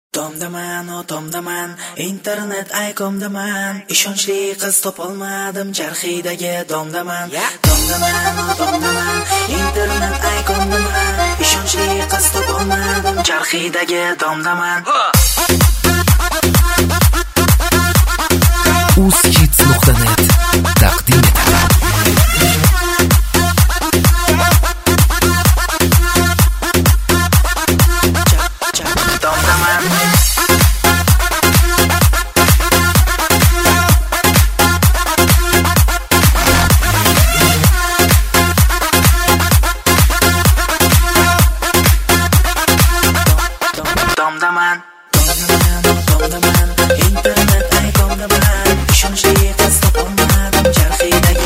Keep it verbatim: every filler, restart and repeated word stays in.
Tomdaman, o tomdaman, internet aykomdaman, ishonchli qiz topolmadim, jarxidagi domdaman. Tomdaman, o tomdaman, internet aykomdaman, ishonchli qiz topolmadim, jarxidagi domdaman. uzkids nuqta net taqdim etadi. Domdaman, domdaman, internet aykomdaman, ishonchli qiz topolmadim, jarxidagi